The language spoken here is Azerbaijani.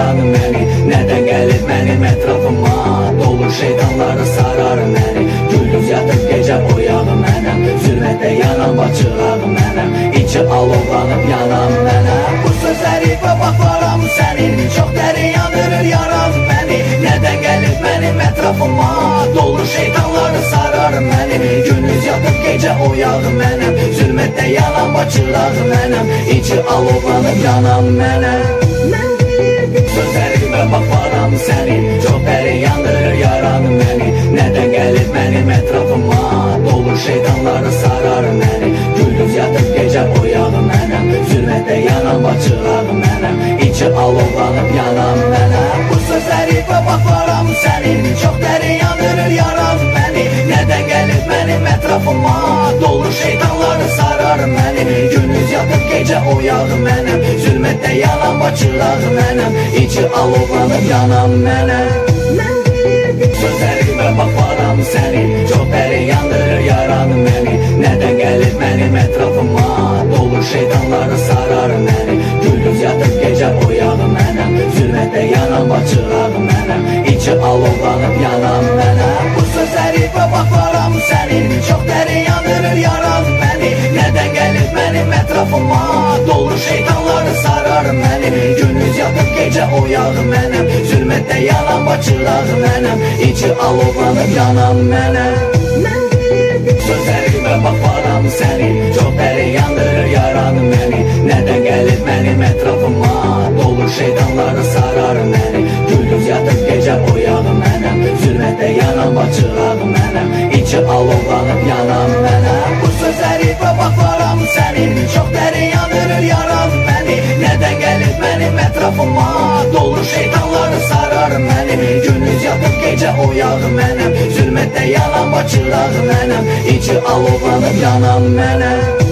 yaran məni? Nədən gəlib mənim ətrafıma? Dolur şeytanları sarar məni. Gündüz yatıb gecə oyağı mənəm. Zülmətdə yanan bacılağı mənəm. İçi alovlanıb yanan mənəm. Bu sözləri və baxaram sənin, çox dərin yandırır yaran məni. Nədən gəlib mənim ətrafıma? Dolur şeytanları sarar məni. Gündüz yatıb gecə oyağı mənəm. Zülmətdə yanan bacılağı mənəm. İçi alovlanıb yanan mənəm. Sözlərimə baxaram sənin, çox dərin yandırır yaran məni. Nədən gəlib mənim ətrafıma? Dolur şeytanları sarar məni. Gündüz yatıb gecə oyağı mənəm. Zülmətdə yanan bacılağı mənəm. İçi alovlanıb yanan mənəm. Bu sözlərimə baxaram sənin, çox dərin yandırır yaran məni. Nədən gəlib mənim ətrafıma? Dolur şeytanları sarar məni. Gündüz yatıb gecə oyağı mənəm. Zülmətdə yanan bacılağı mənəm. İçi alovlanıb yanan mənəm. Sözlərimə baxaram sənin, çox dərin yandırır yaran məni. Nədən gəlib mənim ətrafıma? Dolur şeytanları sarar məni. Gündüz yatıb gecə oyağı mənəm. Zülmətdə yanan bacılağı mənəm. İçi alovlanıb yanan mənəm. Bu sözlərimə baxaram sənin, çox dərin yandırır yaran məni. Nədən gəlib mənim ətrafıma? Dolur şeytanları sarar məni. Gündüz yatıb gecə oyağı mənəm. Zülmətdə yanan bacılağı mənəm. İçi alovlanıb yanan mənəm. Sözlərimə baxaram sənin, çox dərin yandırır yaran məni. Nədən gəlib mənim ətrafıma? Dolur şeytanları sarar məni. Gündüz yatıb gecə oyağı mənəm. Zülmətdə yanan bacılağı mənəm. İçi alovlanıb yanan mənəm. Bu sözlərimə baxaram sənin, çox dərin yandırır yaran məni. Nədən gəlib mənim ətrafıma? Dolur şeytanları sarar məni. Gündüz yatıb gecə oyağı mənəm. Zülmətdə yanan bacılağı mənəm. İçi alovlanıb yanan mənəm.